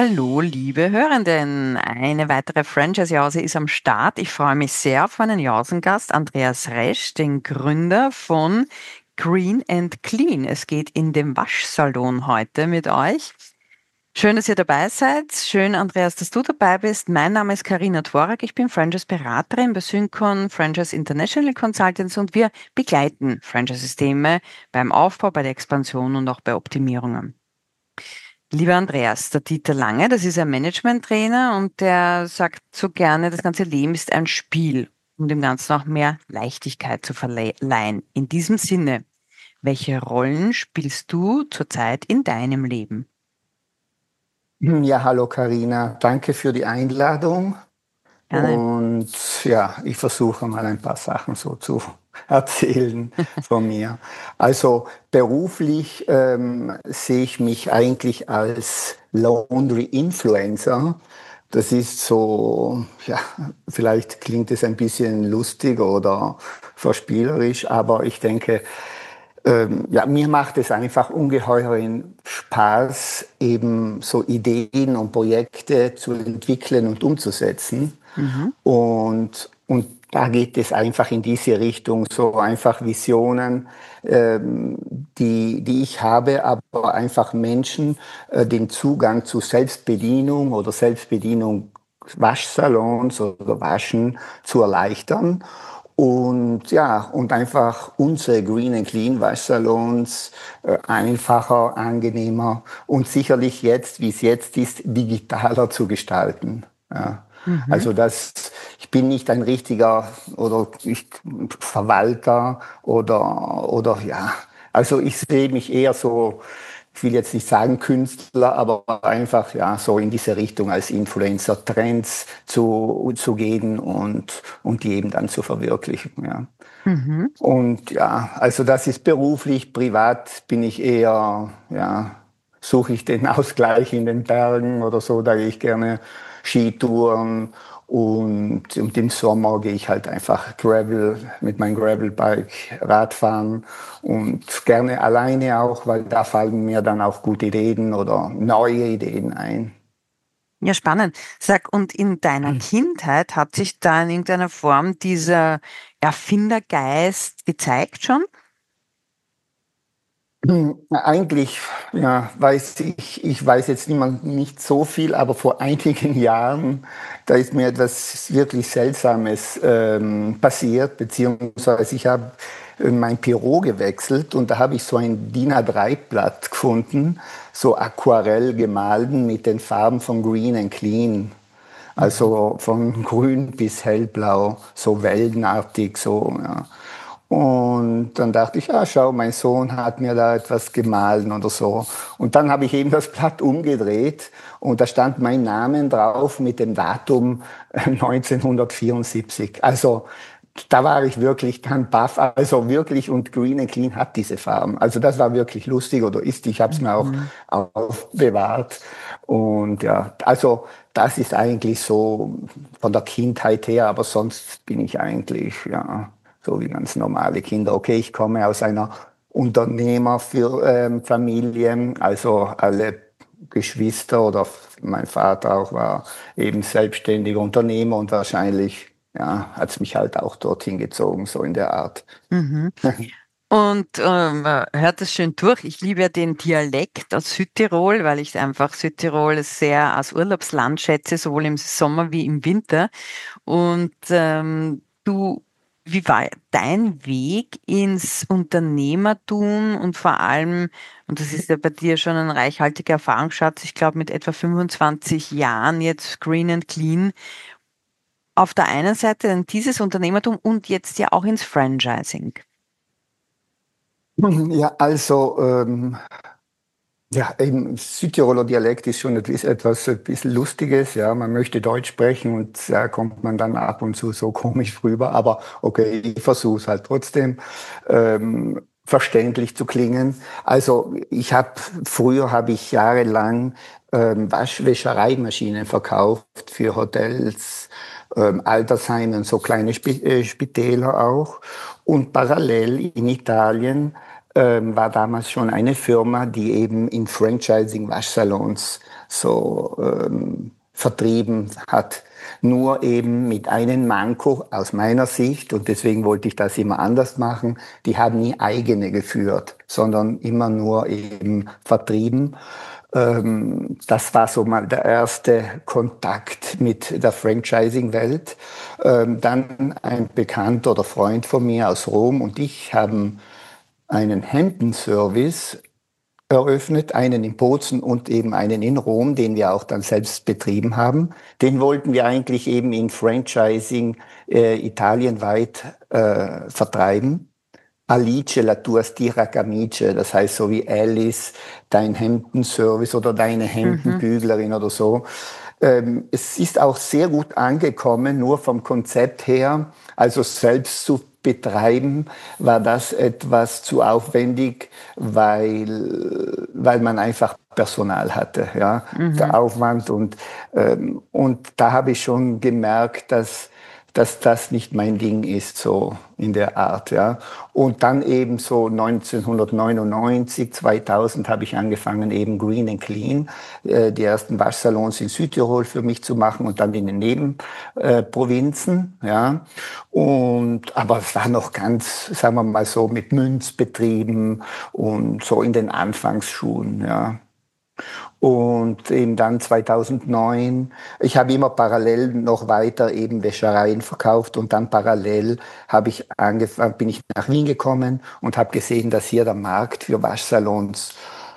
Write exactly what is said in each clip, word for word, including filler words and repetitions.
Hallo, liebe Hörenden. Eine weitere Franchise-Jause ist am Start. Ich freue mich sehr auf meinen Jausengast, Andreas Resch, den Gründer von Green and Clean. Es geht in den Waschsalon heute mit euch. Schön, dass ihr dabei seid. Schön, Andreas, dass du dabei bist. Mein Name ist Karina Dvorak. Ich bin Franchise-Beraterin bei Syncon Franchise International Consultants und wir begleiten Franchise-Systeme beim Aufbau, bei der Expansion und auch bei Optimierungen. Lieber Andreas, der Dieter Lange, das ist ein Management-Trainer und der sagt so gerne, das ganze Leben ist ein Spiel, um dem Ganzen auch mehr Leichtigkeit zu verleihen. In diesem Sinne, welche Rollen spielst du zurzeit in deinem Leben? Ja, hallo Karina, danke für die Einladung. Gerne. Und ja, ich versuche mal ein paar Sachen so zu erzählen von mir. Also beruflich ähm, sehe ich mich eigentlich als Laundry Influencer. Das ist so, ja, vielleicht klingt es ein bisschen lustig oder verspielerisch, aber ich denke, ähm, ja, mir macht es einfach ungeheuren Spaß, eben so Ideen und Projekte zu entwickeln und umzusetzen. Mhm. Und, und da geht es einfach in diese Richtung, so einfach Visionen, ähm, die, die ich habe, aber einfach Menschen äh, den Zugang zu Selbstbedienung oder Selbstbedienung Waschsalons oder Waschen zu erleichtern. Und ja, und einfach unsere Green and Clean Waschsalons äh, einfacher, angenehmer und sicherlich jetzt, wie es jetzt ist, digitaler zu gestalten. Ja. Mhm. Also das, ich bin nicht ein richtiger oder ich, Verwalter oder, oder ja, also ich sehe mich eher so, ich will jetzt nicht sagen Künstler, aber einfach ja so in diese Richtung als Influencer Trends zu, zu gehen und, und die eben dann zu verwirklichen. Ja. Mhm. Und ja, also das ist beruflich, privat bin ich eher, ja, suche ich den Ausgleich in den Bergen oder so, da gehe ich gerne Skitouren und, und im Sommer gehe ich halt einfach Gravel mit meinem Gravelbike Radfahren und gerne alleine auch, weil da fallen mir dann auch gute Ideen oder neue Ideen ein. Ja, spannend. Sag, und in deiner Kindheit hat sich da in irgendeiner Form dieser Erfindergeist gezeigt schon? Hm, Eigentlich, ja, weiß ich, ich weiß jetzt niemand nicht so viel, aber vor einigen Jahren, da ist mir etwas wirklich Seltsames ähm, passiert, beziehungsweise ich habe äh, mein Büro gewechselt und da habe ich so ein D I N A drei Blatt gefunden, so Aquarell gemalten mit den Farben von Green and Clean. Mhm. Also von grün bis hellblau, so wellenartig, so, ja. Und dann dachte ich, ja, schau, mein Sohn hat mir da etwas gemahlen oder so. Und dann habe ich eben das Blatt umgedreht und da stand mein Name drauf mit dem Datum äh, neunzehnhundertvierundsiebzig. Also da war ich wirklich dann baff. Also wirklich, und Green and Clean hat diese Farben. Also das war wirklich lustig oder ist. Ich habe es mir auch Mhm. aufbewahrt. Und ja, also das ist eigentlich so von der Kindheit her, aber sonst bin ich eigentlich, ja, so wie ganz normale Kinder. Okay, ich komme aus einer Unternehmerfamilie, also alle Geschwister oder mein Vater auch war eben selbstständiger Unternehmer und wahrscheinlich, ja, hat es mich halt auch dorthin gezogen, so in der Art. Mhm. Und ähm, äh, hört es schön durch. Ich liebe ja den Dialekt aus Südtirol, weil ich einfach Südtirol sehr als Urlaubsland schätze, sowohl im Sommer wie im Winter. Und ähm, du, wie war dein Weg ins Unternehmertum und vor allem, und das ist ja bei dir schon ein reichhaltiger Erfahrungsschatz, ich glaube mit etwa fünfundzwanzig Jahren jetzt Green and Clean, auf der einen Seite dann dieses Unternehmertum und jetzt ja auch ins Franchising. Ja, also ähm, ja, eben Südtiroler Dialekt ist schon etwas, etwas ein bisschen Lustiges. Ja, man möchte Deutsch sprechen und da kommt man dann ab und zu so komisch rüber. Aber okay, ich versuche es halt trotzdem ähm, verständlich zu klingen. Also ich habe früher habe ich jahrelang ähm, Waschwäschereimaschinen verkauft für Hotels, ähm, Altersheime und so kleine Spi äh, Spitäler auch. Und parallel in Italien ähm, war damals schon eine Firma, die eben in Franchising-Waschsalons so ähm, vertrieben hat. Nur eben mit einem Manko aus meiner Sicht, und deswegen wollte ich das immer anders machen, die haben nie eigene geführt, sondern immer nur eben vertrieben. Ähm, das war so mal der erste Kontakt mit der Franchising-Welt. Ähm, dann ein Bekannter oder Freund von mir aus Rom und ich haben einen Hemdenservice eröffnet, einen in Bozen und eben einen in Rom, den wir auch dann selbst betrieben haben. Den wollten wir eigentlich eben in Franchising äh, italienweit äh, vertreiben. Alice, la tua stira camice, das heißt so wie Alice, dein Hemdenservice oder deine Mhm. Hemdenbüglerin oder so. Ähm, es ist auch sehr gut angekommen, nur vom Konzept her, also selbst zu betreiben, war das etwas zu aufwendig, weil, weil man einfach Personal hatte, ja, der Mhm. Aufwand und, ähm, und da habe ich schon gemerkt, dass dass das nicht mein Ding ist, so in der Art, ja. Und dann eben so neunzehnhundertneunundneunzig, zweitausend habe ich angefangen, eben Green and Clean, äh, die ersten Waschsalons in Südtirol für mich zu machen und dann in den Nebenprovinzen, äh, ja. Und, aber es war noch ganz, sagen wir mal so, mit Münzbetrieben und so in den Anfangsschuhen, ja. Und eben dann zweitausendneun, ich habe immer parallel noch weiter eben Wäschereien verkauft und dann parallel habe ich angefangen, bin ich nach Wien gekommen und habe gesehen, dass hier der Markt für Waschsalons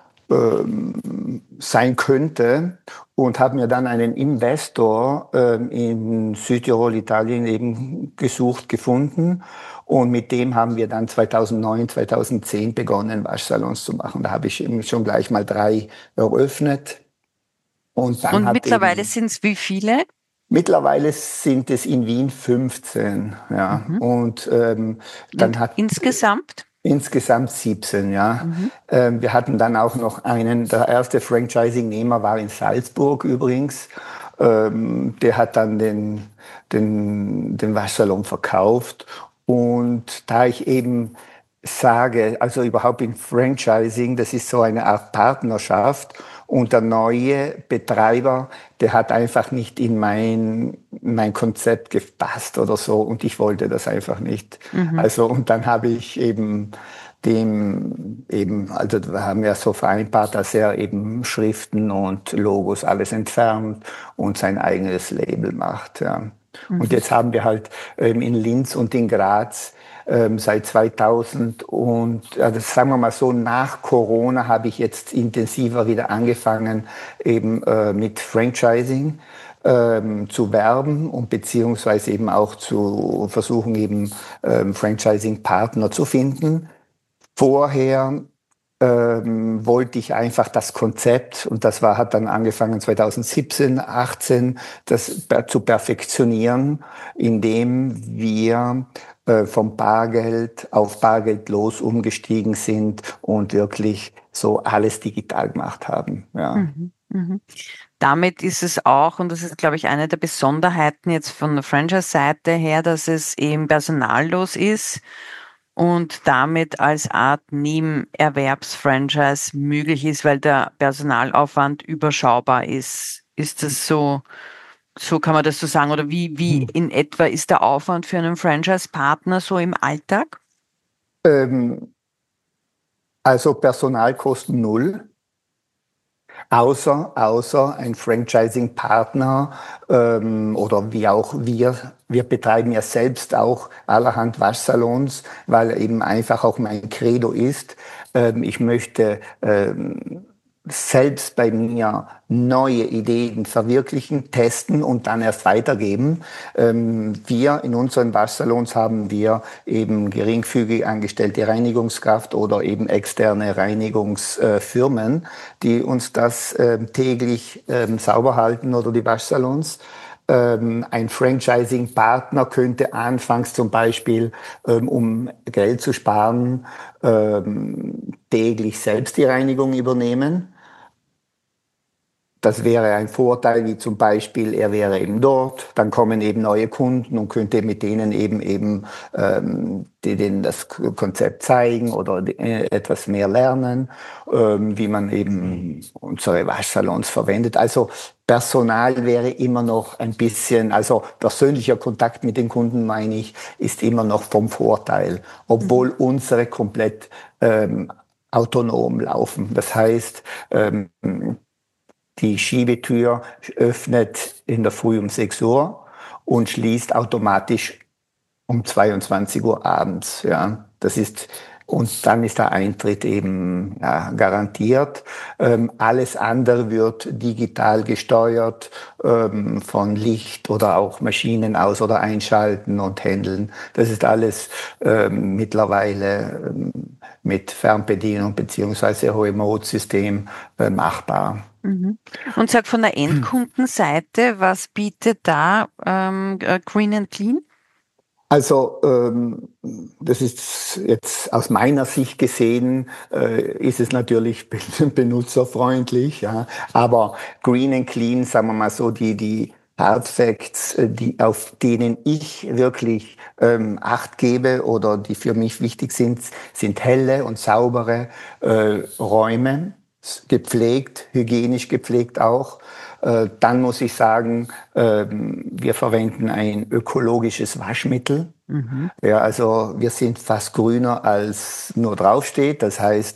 ähm, sein könnte und habe mir dann einen Investor ähm, in Südtirol, Italien eben gesucht, gefunden und mit dem haben wir dann zweitausendneun, zweitausendzehn begonnen, Waschsalons zu machen. Da habe ich eben schon gleich mal drei eröffnet und dann Und hat mittlerweile eben sind es wie viele? mittlerweile sind es in Wien fünfzehn, ja. Mhm. Und ähm, Und dann hat insgesamt? insgesamt siebzehn, ja. Mhm. Ähm, wir hatten dann auch noch einen, der erste Franchising-Nehmer war in Salzburg übrigens. Ähm, der hat dann den, den, den Waschsalon verkauft. Und da ich eben sage, also überhaupt in Franchising, das ist so eine Art Partnerschaft. Und der neue Betreiber, der hat einfach nicht in mein, mein Konzept gepasst oder so. Und ich wollte das einfach nicht. Mhm. Also, und dann habe ich eben dem eben, also wir haben ja so vereinbart, dass er eben Schriften und Logos alles entfernt und sein eigenes Label macht. Ja. Und Mhm. jetzt haben wir halt ähm, in Linz und in Graz ähm, seit zweitausend und also sagen wir mal so, nach Corona habe ich jetzt intensiver wieder angefangen eben äh, mit Franchising ähm, zu werben und beziehungsweise eben auch zu versuchen, eben ähm, Franchising-Partner zu finden. Vorher ähm, wollte ich einfach das Konzept, und das war, hat dann angefangen zweitausendsiebzehn, achtzehn, das per- zu perfektionieren, indem wir äh, vom Bargeld auf bargeldlos umgestiegen sind und wirklich so alles digital gemacht haben. Ja. Mhm. Mhm. Damit ist es auch, und das ist, glaube ich, eine der Besonderheiten jetzt von der Franchise-Seite her, dass es eben personallos ist und damit als Art Nebenerwerbsfranchise möglich ist, weil der Personalaufwand überschaubar ist. Ist das so, so kann man das so sagen? Oder wie, wie in etwa ist der Aufwand für einen Franchise-Partner so im Alltag? Ähm, also Personalkosten null. Außer, außer ein Franchising-Partner ähm, oder wie auch wir, wir betreiben ja selbst auch allerhand Waschsalons, weil eben einfach auch mein Credo ist, ähm, ich möchte ähm, selbst bei mir neue Ideen verwirklichen, testen und dann erst weitergeben. Ähm, wir in unseren Waschsalons haben wir eben geringfügig angestellte Reinigungskraft oder eben externe Reinigungsfirmen, die uns das ähm, täglich ähm, sauber halten oder die Waschsalons. Ähm, ein Franchising-Partner könnte anfangs zum Beispiel, ähm, um Geld zu sparen, ähm, täglich selbst die Reinigung übernehmen. Das wäre ein Vorteil, wie zum Beispiel, er wäre eben dort, dann kommen eben neue Kunden und könnte mit denen eben eben ähm, die, denen das Konzept zeigen oder äh, etwas mehr lernen, ähm, wie man eben unsere Waschsalons verwendet. Also Personal wäre immer noch ein bisschen, also persönlicher Kontakt mit den Kunden, meine ich, ist immer noch vom Vorteil, Mhm. obwohl unsere komplett ähm, autonom laufen. Das heißt, ähm, die Schiebetür öffnet in der Früh um sechs Uhr und schließt automatisch um zweiundzwanzig Uhr abends. Ja, das ist und dann ist der Eintritt eben ja, garantiert. Ähm, alles andere wird digital gesteuert, ähm, von Licht oder auch Maschinen aus- oder einschalten und handeln. Das ist alles ähm, mittlerweile ähm, mit Fernbedienung beziehungsweise Remote-System äh, machbar. Mhm. Und sag von der Endkundenseite, was bietet da ähm, äh, Green and Clean? Also ähm, das ist jetzt aus meiner Sicht gesehen, äh, ist es natürlich benutzerfreundlich, ja. Aber Green and Clean, sagen wir mal so, die die Hard Facts, äh, die auf denen ich wirklich ähm, Acht gebe oder die für mich wichtig sind, sind helle und saubere äh, Räume, gepflegt, hygienisch gepflegt auch. Äh, dann muss ich sagen, ähm, wir verwenden ein ökologisches Waschmittel. Mhm. Ja, also wir sind fast grüner als nur draufsteht. Das heißt,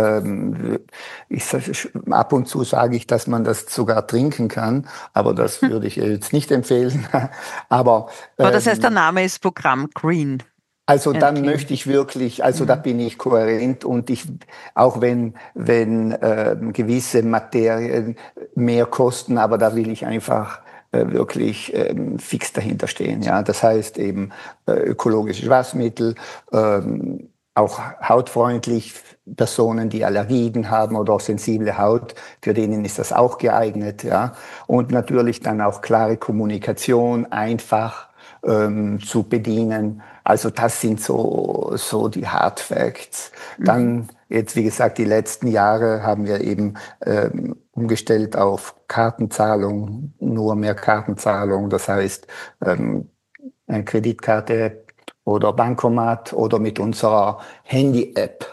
ähm, ich, ab und zu sage ich, dass man das sogar trinken kann, aber das Hm. würde ich jetzt nicht empfehlen. Aber Aber das heißt, der ähm, Name ist Programm Green also and dann Clean. möchte ich wirklich, also da Mhm. bin ich kohärent und ich, auch wenn, wenn ähm, gewisse Materien mehr kosten, aber da will ich einfach äh, wirklich ähm, fix dahinter stehen. Ja, das heißt eben äh, ökologisches Waschmittel, ähm, auch hautfreundlich. Personen, die Allergien haben oder auch sensible Haut, für denen ist das auch geeignet. Ja, und natürlich dann auch klare Kommunikation, einfach ähm, zu bedienen. Also das sind so, so die Hard Facts. Mhm. Dann jetzt, wie gesagt, die letzten Jahre haben wir eben ähm, umgestellt auf Kartenzahlung, nur mehr Kartenzahlung. Das heißt, ähm, eine Kreditkarte oder Bankomat oder mit unserer Handy-App.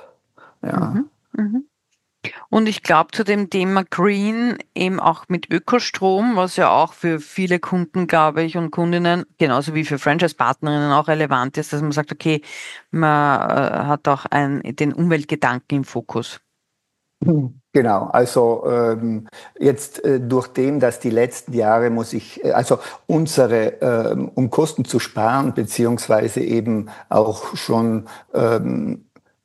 Ja. Mhm. Mhm. Und ich glaube zu dem Thema Green eben auch mit Ökostrom, was ja auch für viele Kunden, glaube ich, und Kundinnen, genauso wie für Franchise-Partnerinnen auch relevant ist, dass man sagt, okay, man äh, hat auch ein, den Umweltgedanken im Fokus. Hm, genau, also ähm, jetzt äh, durch dem, dass die letzten Jahre muss ich, äh, also unsere, ähm, um Kosten zu sparen, beziehungsweise eben auch schon ähm,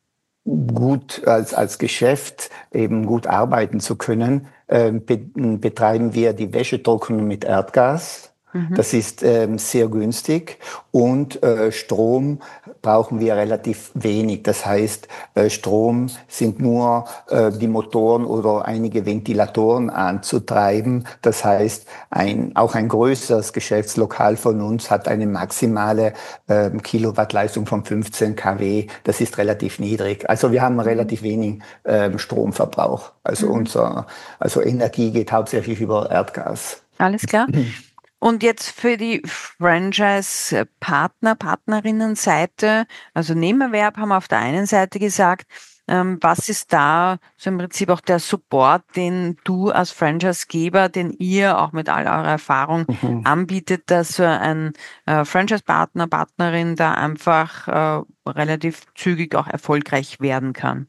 gut als, als Geschäft eben gut arbeiten zu können, ähm, be betreiben wir die Wäschetrocknung mit Erdgas. Mhm. Das ist ähm, sehr günstig und äh, Strom brauchen wir relativ wenig. Das heißt, äh, Strom sind nur äh, die Motoren oder einige Ventilatoren anzutreiben. Das heißt, ein, auch ein größeres Geschäftslokal von uns hat eine maximale äh, Kilowattleistung von fünfzehn Kilowatt. Das ist relativ niedrig. Also wir haben Mhm. relativ wenig ähm, Stromverbrauch. Also Mhm. unser, also Energie geht hauptsächlich über Erdgas. Alles klar. Und jetzt für die Franchise-Partner, Partnerinnenseite, also Nebenerwerb haben wir auf der einen Seite gesagt, ähm, was ist da so im Prinzip auch der Support, den du als Franchise-Geber, den ihr auch mit all eurer Erfahrung Mhm. anbietet, dass so ein äh, Franchise-Partner, Partnerin da einfach äh, relativ zügig auch erfolgreich werden kann?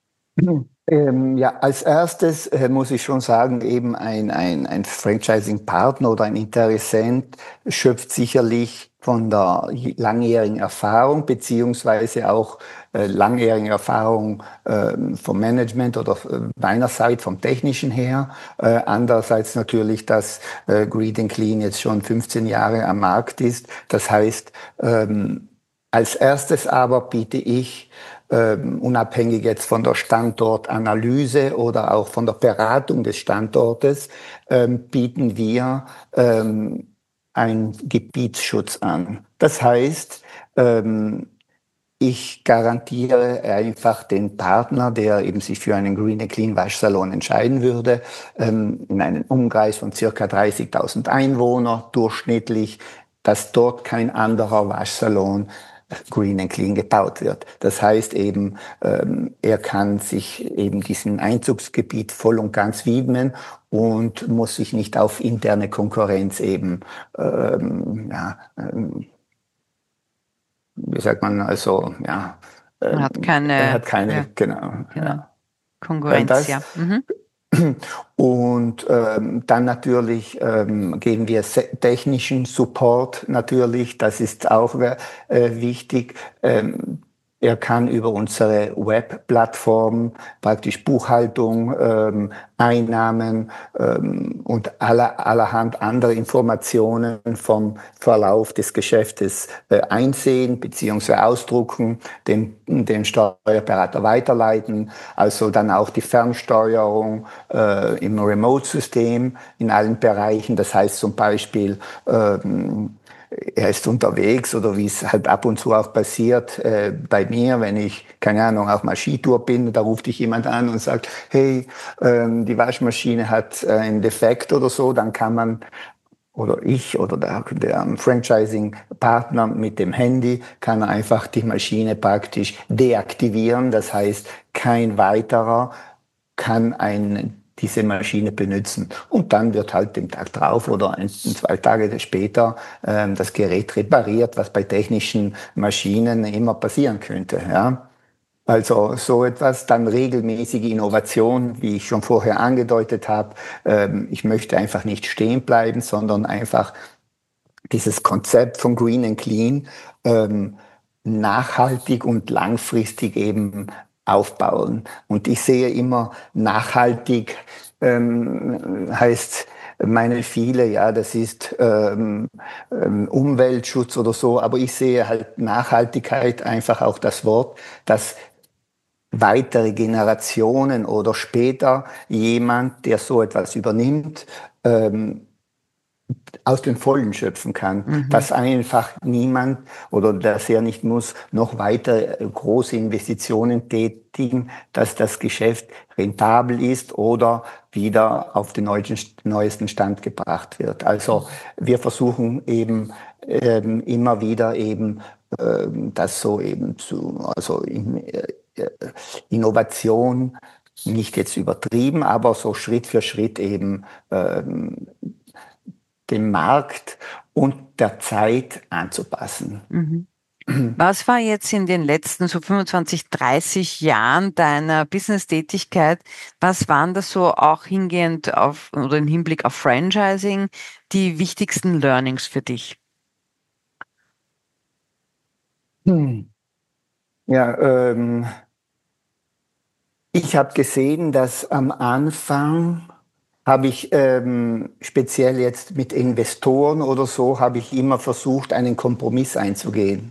Ähm, ja, als erstes äh, muss ich schon sagen, eben ein, ein, ein Franchising-Partner oder ein Interessent schöpft sicherlich von der langjährigen Erfahrung beziehungsweise auch äh, langjährigen Erfahrung äh, vom Management oder äh, meinerseits vom Technischen her. Äh, andererseits natürlich, dass äh, Green and Clean jetzt schon fünfzehn Jahre am Markt ist. Das heißt, ähm, als erstes aber biete ich ähm, unabhängig jetzt von der Standortanalyse oder auch von der Beratung des Standortes, ähm, bieten wir ähm, einen Gebietsschutz an. Das heißt, ähm, ich garantiere einfach den Partner, der eben sich für einen Green and Clean Waschsalon entscheiden würde, ähm, in einem Umkreis von circa dreißigtausend Einwohner durchschnittlich, dass dort kein anderer Waschsalon Green and Clean gebaut wird. Das heißt eben, ähm, er kann sich eben diesem Einzugsgebiet voll und ganz widmen und muss sich nicht auf interne Konkurrenz eben, ähm, ja, ähm, wie sagt man, also, ja, Man hat ähm, er keine, hat keine, ja, genau, genau, ja. Dann Konkurrenz, das. ja. Mhm. Und ähm, dann natürlich ähm, geben wir se- technischen Support natürlich, das ist auch äh, wichtig. Ähm, er kann über unsere Webplattform praktisch Buchhaltung, ähm, Einnahmen ähm, und aller, allerhand andere Informationen vom Verlauf des Geschäftes äh, einsehen bzw. ausdrucken, den, den Steuerberater weiterleiten, also dann auch die Fernsteuerung äh, im Remote-System in allen Bereichen. Das heißt zum Beispiel, ähm, er ist unterwegs oder wie es halt ab und zu auch passiert äh, bei mir, wenn ich, keine Ahnung, auch mal Skitour bin, da ruft dich jemand an und sagt, hey, ähm, die Waschmaschine hat äh, einen Defekt oder so, dann kann man oder ich oder der, der Franchising-Partner mit dem Handy kann einfach die Maschine praktisch deaktivieren. Das heißt, kein weiterer kann ein, diese Maschine benutzen. Und dann wird halt den Tag drauf oder ein, zwei Tage später ähm, das Gerät repariert, was bei technischen Maschinen immer passieren könnte. Ja? Also so etwas, dann regelmäßige Innovation, wie ich schon vorher angedeutet habe. Ähm, ich möchte einfach nicht stehen bleiben, sondern einfach dieses Konzept von Green and Clean ähm, nachhaltig und langfristig eben aufbauen. Und ich sehe immer nachhaltig ähm, heißt, meinen viele, ja, das ist ähm, ähm, Umweltschutz oder so, aber ich sehe halt Nachhaltigkeit einfach auch das Wort, dass weitere Generationen oder später jemand, der so etwas übernimmt, ähm, aus den Vollen schöpfen kann, Mhm. dass einfach niemand oder dass er nicht muss noch weiter äh, große Investitionen tätigen, dass das Geschäft rentabel ist oder wieder auf den neuesten Stand gebracht wird. Also wir versuchen eben ähm, immer wieder eben ähm, das so eben zu, also in, äh, äh, Innovation nicht jetzt übertrieben, aber so Schritt für Schritt eben ähm, dem Markt und der Zeit anzupassen. Mhm. Was war jetzt in den letzten so fünfundzwanzig, dreißig Jahren deiner Business-Tätigkeit, was waren das so auch hingehend auf oder im Hinblick auf Franchising die wichtigsten Learnings für dich? Hm. Ja, ähm, ich habe gesehen, dass am Anfang habe ich ähm, speziell jetzt mit Investoren oder so, habe ich immer versucht, einen Kompromiss einzugehen.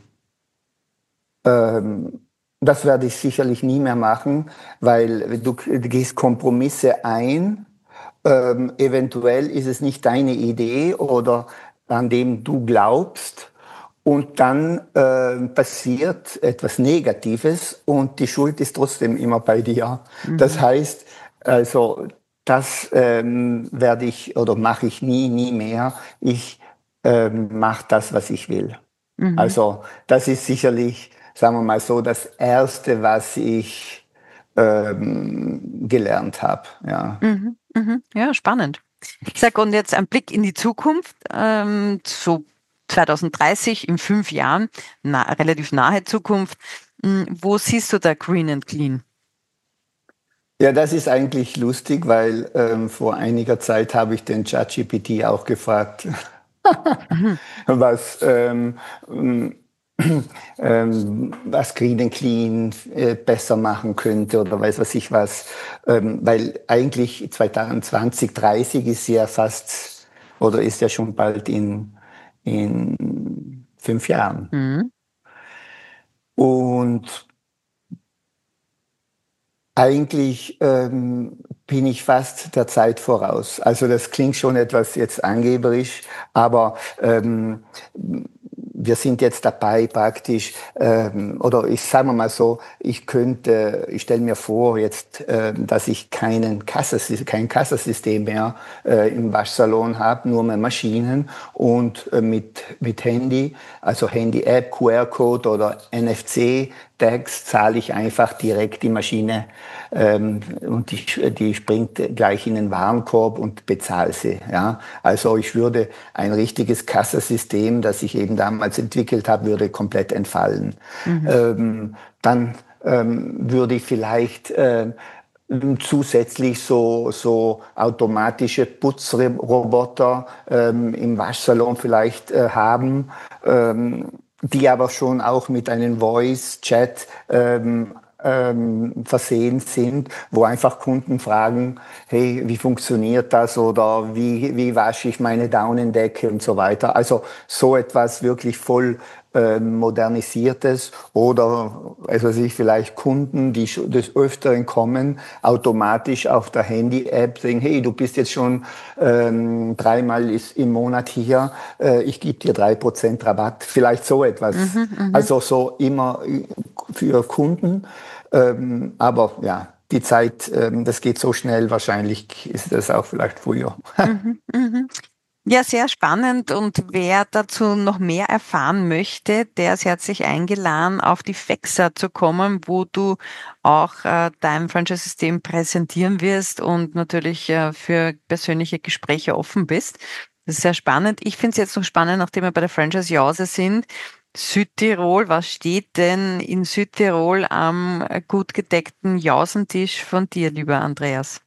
Ähm, das werde ich sicherlich nie mehr machen, weil du, du gehst Kompromisse ein. Ähm, eventuell ist es nicht deine Idee oder an dem du glaubst. Und dann äh, passiert etwas Negatives und die Schuld ist trotzdem immer bei dir. Das Mhm. heißt, also das ähm, werde ich oder mache ich nie, nie mehr. Ich ähm, mache das, was ich will. Mhm. Also das ist sicherlich, sagen wir mal so, das Erste, was ich ähm, gelernt habe. Ja. Mhm. Mhm. Ja, spannend. Sag, und jetzt ein Blick in die Zukunft, ähm, so zwanzig dreißig, in fünf Jahren, na, relativ nahe Zukunft. Hm, wo siehst du da Green and Clean? Ja, das ist eigentlich lustig, weil ähm, vor einiger Zeit habe ich den ChatGPT auch gefragt, Mhm. was, ähm, ähm, was Green and Clean äh, besser machen könnte oder weiß was ich was. Ähm, weil eigentlich zwanzig zwanzig, dreißig ist ja fast oder ist ja schon bald in, in fünf Jahren. Mhm. Und eigentlich ähm, bin ich fast der Zeit voraus. Also das klingt schon etwas jetzt angeberisch, aber ähm, wir sind jetzt dabei praktisch, ähm, oder ich sage mal so, ich könnte, ich stelle mir vor jetzt, ähm, dass ich keinen Kassasys- kein Kassasystem mehr äh, im Waschsalon habe, nur mehr Maschinen und äh, mit, mit Handy, also Handy-App, Q R-Code oder N F C-Tags zahle ich einfach direkt die Maschine ähm, und die, die springt gleich in den Warenkorb und bezahle sie. Ja? Also ich würde ein richtiges Kassasystem, das ich eben damals entwickelt habe, würde komplett entfallen. Mhm. Ähm, dann ähm, würde ich vielleicht äh, zusätzlich so, so automatische Putzroboter ähm, im Waschsalon vielleicht äh, haben, ähm, die aber schon auch mit einem Voice-Chat ähm, ähm, versehen sind, wo einfach Kunden fragen, hey, wie funktioniert das oder wie, wie wasche ich meine Daunendecke und so weiter. Also so etwas wirklich voll ähm, modernisiertes oder also sich vielleicht Kunden, die sch- des Öfteren kommen, automatisch auf der Handy-App sagen, hey, du bist jetzt schon ähm, dreimal ist im Monat hier, äh, ich gebe dir drei Prozent Rabatt, vielleicht so etwas. Mhm. Mhm. Also so immer äh, für Kunden. Ähm, aber ja, die Zeit, ähm, das geht so schnell, wahrscheinlich ist das auch vielleicht früher. Mhm. Mhm. Ja, sehr spannend. Und wer dazu noch mehr erfahren möchte, der ist herzlich eingeladen, auf die FEXA zu kommen, wo du auch äh, dein Franchise-System präsentieren wirst und natürlich äh, für persönliche Gespräche offen bist. Das ist sehr spannend. Ich finde es jetzt noch spannend, nachdem wir bei der Franchise-Jause sind. Südtirol, was steht denn in Südtirol am äh, gut gedeckten Jausentisch von dir, lieber Andreas?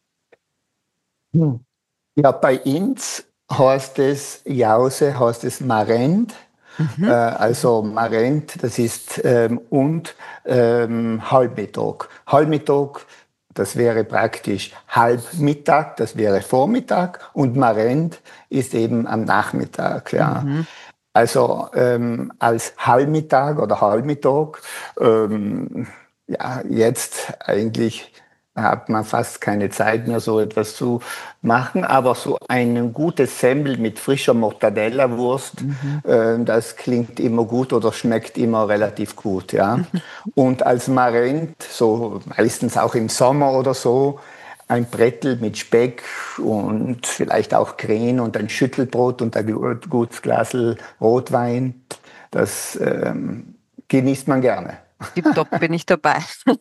Hm. Ja, bei uns heißt es Jause, heißt es Marend. Äh, Mhm. also Marend, das ist ähm, und ähm, Halbmittag. Halbmittag, das wäre praktisch Halbmittag, das wäre Vormittag und Marend ist eben am Nachmittag. Ja. Mhm. Also ähm, als Halbmittag oder Halbmittag, ähm, ja, jetzt eigentlich hat man fast keine Zeit mehr, so etwas zu machen, aber so ein gutes Semmel mit frischer Mortadella-Wurst, Mhm. äh, das klingt immer gut oder schmeckt immer relativ gut, ja. Und als Marient, so meistens auch im Sommer oder so, ein Brettel mit Speck und vielleicht auch Krähen und ein Schüttelbrot und ein gu- gutes Glas Rotwein. Das ähm, genießt man gerne. Tipptopp bin ich dabei.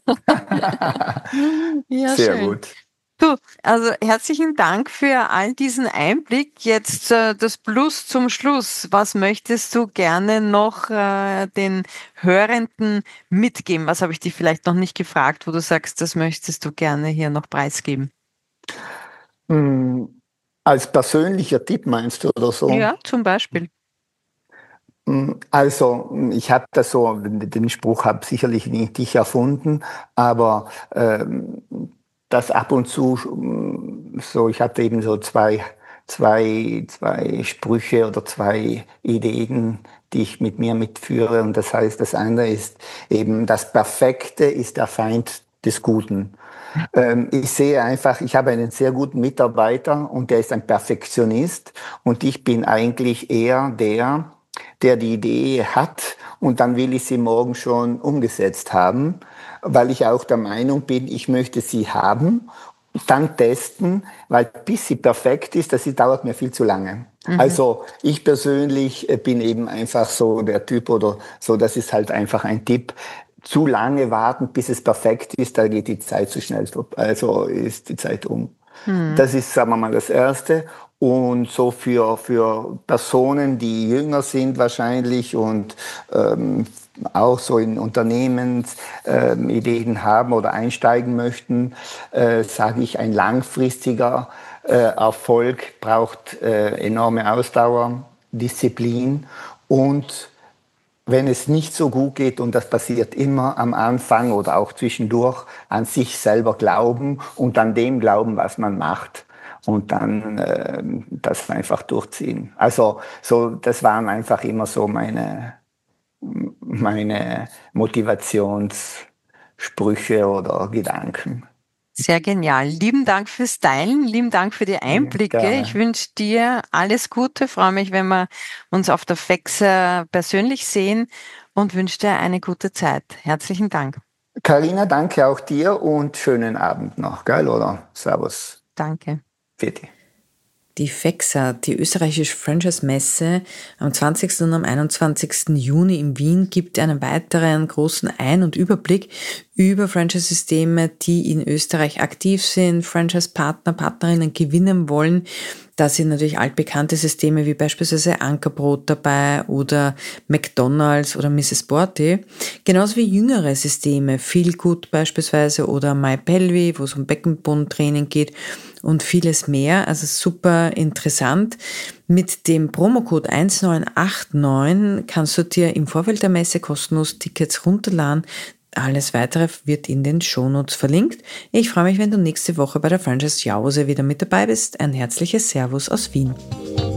Ja, Sehr schön. gut. Du, also herzlichen Dank für all diesen Einblick. Jetzt äh, das Plus zum Schluss. Was möchtest du gerne noch äh, den Hörenden mitgeben? Was habe ich dich vielleicht noch nicht gefragt, wo du sagst, das möchtest du gerne hier noch preisgeben? Hm, als persönlicher Tipp meinst du oder so? Ja, zum Beispiel. Hm, Also, hm, ich habe das so, den den Spruch habe sicherlich nicht ich erfunden, aber ähm, das ab und zu hm, so, ich hatte eben so zwei, zwei, zwei Sprüche oder zwei Ideen, die ich mit mir mitführe. Und das heißt, das eine ist eben, das Perfekte ist der Feind des Guten. Ähm, ich sehe einfach, ich habe einen sehr guten Mitarbeiter und der ist ein Perfektionist und ich bin eigentlich eher der, der die Idee hat und dann will ich sie morgen schon umgesetzt haben, weil ich auch der Meinung bin, ich möchte sie haben, dann testen, weil bis sie perfekt ist, das dauert mir viel zu lange. Mhm. Also ich persönlich äh, bin eben einfach so der Typ oder so, das ist halt einfach ein Tipp. Zu lange warten, bis es perfekt ist, da geht die Zeit zu schnell, also ist die Zeit um. Mhm. Das ist, sagen wir mal, das Erste. Und so für, für Personen, die jünger sind wahrscheinlich und ähm, auch so in Unternehmensideen ähm, Ideen haben oder einsteigen möchten, äh, sage ich, ein langfristiger äh, Erfolg braucht äh, enorme Ausdauer, Disziplin und wenn es nicht so gut geht, und das passiert immer am Anfang oder auch zwischendurch, an sich selber glauben und an dem glauben, was man macht. Und dann äh, das einfach durchziehen. Also so, das waren einfach immer so meine, meine Motivationssprüche oder Gedanken. Sehr genial. Lieben Dank fürs Teilen, lieben Dank für die Ja, Einblicke. Ich gerne. wünsche dir alles Gute, freue mich, wenn wir uns auf der FEXA persönlich sehen und wünsche dir eine gute Zeit. Herzlichen Dank. Carina, danke auch dir und schönen Abend noch, geil, oder? Servus. Danke. Bitte. Die FEXA, die österreichische Franchise-Messe am zwanzigsten und am einundzwanzigsten Juni in Wien, gibt einen weiteren großen Ein- und Überblick über Franchise-Systeme, die in Österreich aktiv sind, Franchise-Partner, Partnerinnen gewinnen wollen. Da sind natürlich altbekannte Systeme wie beispielsweise Ankerbrot dabei oder McDonald's oder Misses Sporty. Genauso wie jüngere Systeme, Feelgood beispielsweise oder MyPelvi, wo es um Beckenbodentraining geht und vieles mehr. Also super interessant. Mit dem Promocode eins neun acht neun kannst du dir im Vorfeld der Messe kostenlos Tickets runterladen. Alles Weitere wird in den Shownotes verlinkt. Ich freue mich, wenn du nächste Woche bei der Franchise Jause wieder mit dabei bist. Ein herzliches Servus aus Wien.